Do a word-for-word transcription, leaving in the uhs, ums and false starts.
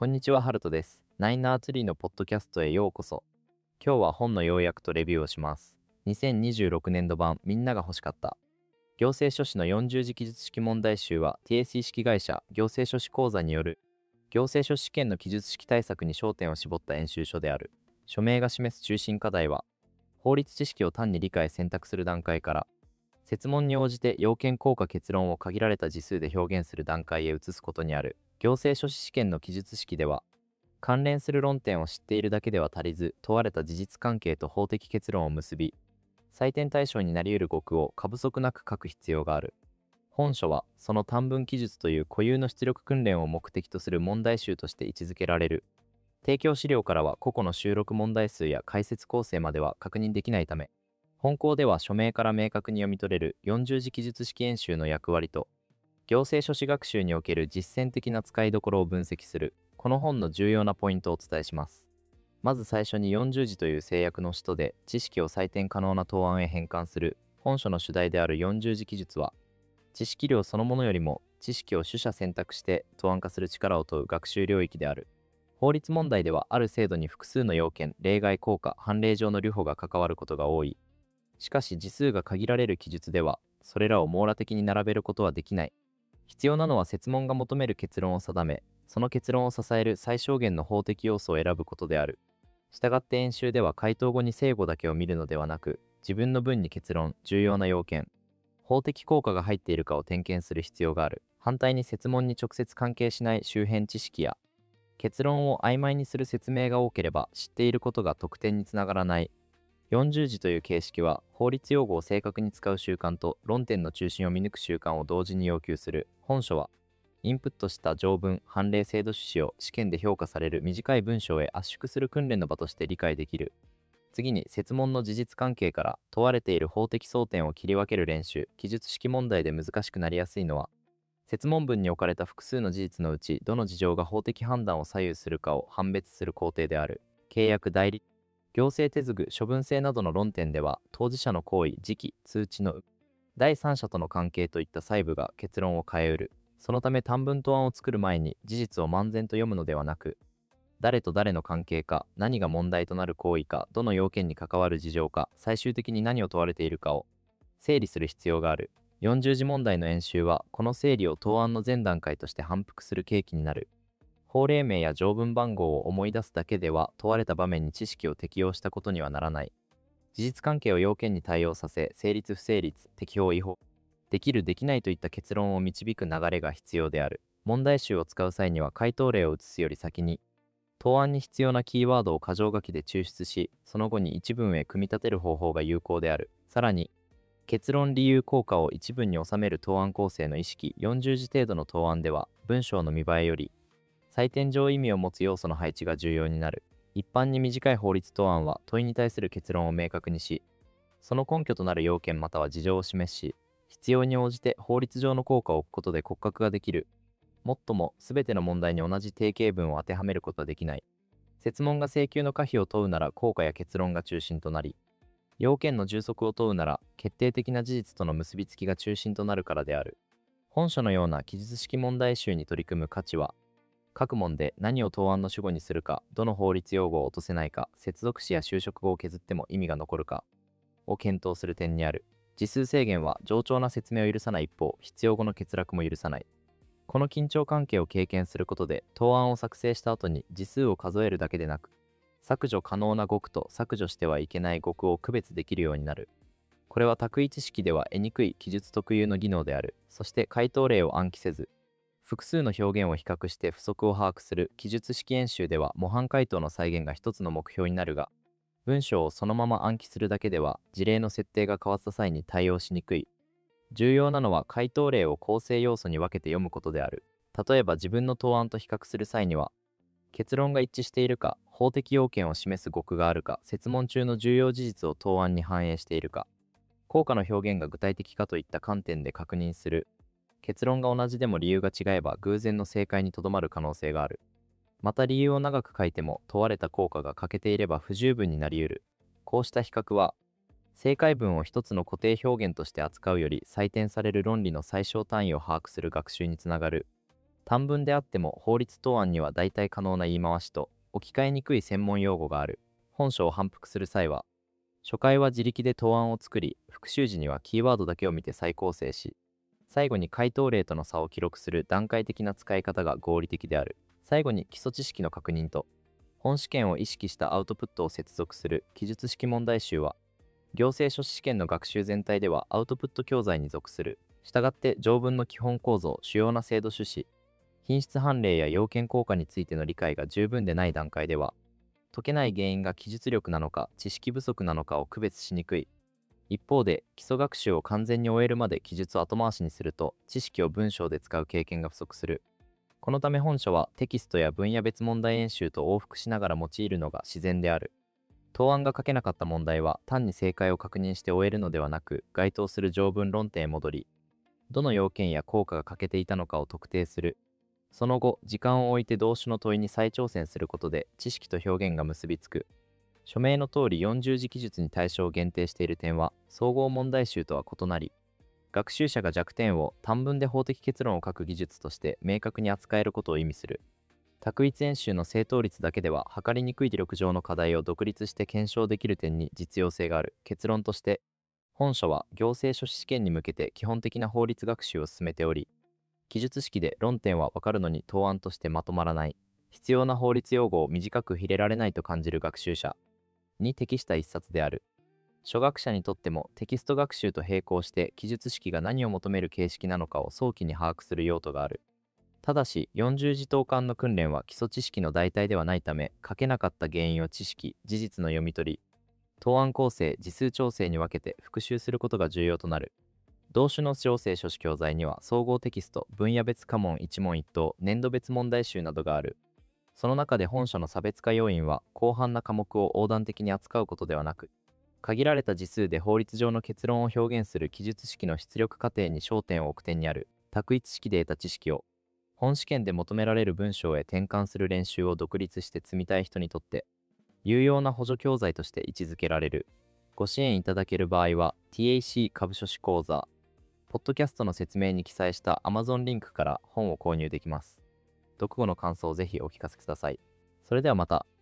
こんにちは、ハルトです。ナインナーツリーのポッドキャストへようこそ。今日は本の要約とレビューをします。にせんにじゅうろくねんど版みんなが欲しかった。行政書士のよんじゅうじ記述式問題集は ティーエスイー 式会社行政書士講座による行政書士試験の記述式対策に焦点を絞った演習書である。書名が示す中心課題は、法律知識を単に理解選択する段階から、設問に応じて要件効果結論を限られた字数で表現する段階へ移すことにある。行政書士試験の記述式では、関連する論点を知っているだけでは足りず、問われた事実関係と法的結論を結び、採点対象になり得る語句を過不足なく書く必要がある。本書は、その短文記述という固有の出力訓練を目的とする問題集として位置づけられる。提供資料からは個々の収録問題数や解説構成までは確認できないため、本項では書名から明確に読み取れるよんじゅうじ記述式演習の役割と、行政書士学習における実践的な使いどころを分析する、この本の重要なポイントをお伝えします。まず最初によんじゅうじという制約の使途で知識を採点可能な答案へ変換する本書の主題であるよんじゅうじ記述は、知識量そのものよりも知識を取捨選択して答案化する力を問う学習領域である。法律問題ではある制度に複数の要件、例外効果、判例上の留保が関わることが多い。しかし字数が限られる記述では、それらを網羅的に並べることはできない。必要なのは設問が求める結論を定め、その結論を支える最小限の法的要素を選ぶことである。したがって演習では回答後に正誤だけを見るのではなく、自分の文に結論、重要な要件、法的効果が入っているかを点検する必要がある。反対に設問に直接関係しない周辺知識や、結論を曖昧にする説明が多ければ知っていることが得点につながらない。よんじゅうじという形式は法律用語を正確に使う習慣と論点の中心を見抜く習慣を同時に要求する。本書はインプットした条文、判例制度趣旨を試験で評価される短い文章へ圧縮する訓練の場として理解できる。次に設問の事実関係から問われている法的争点を切り分ける練習。記述式問題で難しくなりやすいのは、設問文に置かれた複数の事実のうちどの事情が法的判断を左右するかを判別する工程である。契約代理行政手続処分制などの論点では、当事者の行為、時期、通知の第三者との関係といった細部が結論を変えうる。そのため短文答案を作る前に事実を漫然と読むのではなく、誰と誰の関係か、何が問題となる行為か、どの要件に関わる事情か、最終的に何を問われているかを整理する必要がある。よんじゅうじ問題の演習は、この整理を答案の前段階として反復する契機になる。法令名や条文番号を思い出すだけでは問われた場面に知識を適用したことにはならない。事実関係を要件に対応させ、成立不成立、適法違法、できるできないといった結論を導く流れが必要である。問題集を使う際には回答例を写すより先に、答案に必要なキーワードを箇条書きで抽出し、その後に一文へ組み立てる方法が有効である。さらに、結論理由効果を一文に収める答案構成の意識。よんじゅうじ程度の答案では、文章の見栄えより、採点上意味を持つ要素の配置が重要になる。一般に短い法律答案は問いに対する結論を明確にし、その根拠となる要件または事情を示し、必要に応じて法律上の効果を置くことで骨格ができる。もっとも、すべての問題に同じ定型文を当てはめることはできない。設問が請求の可否を問うなら効果や結論が中心となり、要件の充足を問うなら決定的な事実との結びつきが中心となるからである。本書のような記述式問題集に取り組む価値は、各問で何を答案の主語にするか、どの法律用語を落とせないか、接続詞や修飾語を削っても意味が残るかを検討する点にある。字数制限は冗長な説明を許さない一方、必要語の欠落も許さない。この緊張関係を経験することで、答案を作成した後に字数を数えるだけでなく、削除可能な語句と削除してはいけない語句を区別できるようになる。これは択一式では得にくい記述特有の技能である。そして回答例を暗記せず、複数の表現を比較して不足を把握する記述式演習では模範回答の再現が一つの目標になるが、文章をそのまま暗記するだけでは事例の設定が変わった際に対応しにくい。重要なのは回答例を構成要素に分けて読むことである。例えば自分の答案と比較する際には、結論が一致しているか、法的要件を示す語句があるか、設問中の重要事実を答案に反映しているか、効果の表現が具体的かといった観点で確認する。結論が同じでも理由が違えば偶然の正解にとどまる可能性がある。また理由を長く書いても問われた効果が欠けていれば不十分になり得る。こうした比較は、正解文を一つの固定表現として扱うより採点される論理の最小単位を把握する学習につながる。 短文であっても法律答案には大体可能な言い回しと置き換えにくい専門用語がある。本書を反復する際は、初回は自力で答案を作り、復習時にはキーワードだけを見て再構成し、最後に回答例との差を記録する段階的な使い方が合理的である。最後に基礎知識の確認と、本試験を意識したアウトプットを接続する記述式問題集は、行政書士試験の学習全体ではアウトプット教材に属する。したがって条文の基本構造、主要な制度趣旨、品質判例や要件効果についての理解が十分でない段階では、解けない原因が記述力なのか知識不足なのかを区別しにくい。一方で、基礎学習を完全に終えるまで記述を後回しにすると、知識を文章で使う経験が不足する。このため本書はテキストや分野別問題演習と往復しながら用いるのが自然である。答案が書けなかった問題は単に正解を確認して終えるのではなく、該当する条文論点へ戻り、どの要件や効果が欠けていたのかを特定する。その後、時間を置いて同種の問いに再挑戦することで知識と表現が結びつく。書名の通りよんじゅう字記述に対象を限定している点は、総合問題集とは異なり、学習者が弱点を短文で法的結論を書く技術として明確に扱えることを意味する。択一演習の正答率だけでは測りにくい理力上の課題を独立して検証できる点に実用性がある。結論として、本書は行政書士試験に向けて基本的な法律学習を進めており、記述式で論点は分かるのに答案としてまとまらない、必要な法律用語を短く入れられないと感じる学習者に適した一冊である。初学者にとってもテキスト学習と並行して記述式が何を求める形式なのかを早期に把握する用途がある。ただし、よんじゅう字答管の訓練は基礎知識の代替ではないため、書けなかった原因を知識、事実の読み取り、答案構成、字数調整に分けて復習することが重要となる。同種の行政書士教材には総合テキスト、分野別科目一問一答、年度別問題集などがある。その中で本書の差別化要因は、広範な科目を横断的に扱うことではなく、限られた字数で法律上の結論を表現する記述式の出力過程に焦点を置く点にある。択一式で得た知識を本試験で求められる文章へ転換する練習を独立して積みたい人にとって有用な補助教材として位置づけられる。ご支援いただける場合は ティーエーシー 株書士講座、ポッドキャストの説明に記載した Amazon リンクから本を購入できます。読後の感想をぜひお聞かせください。それではまた。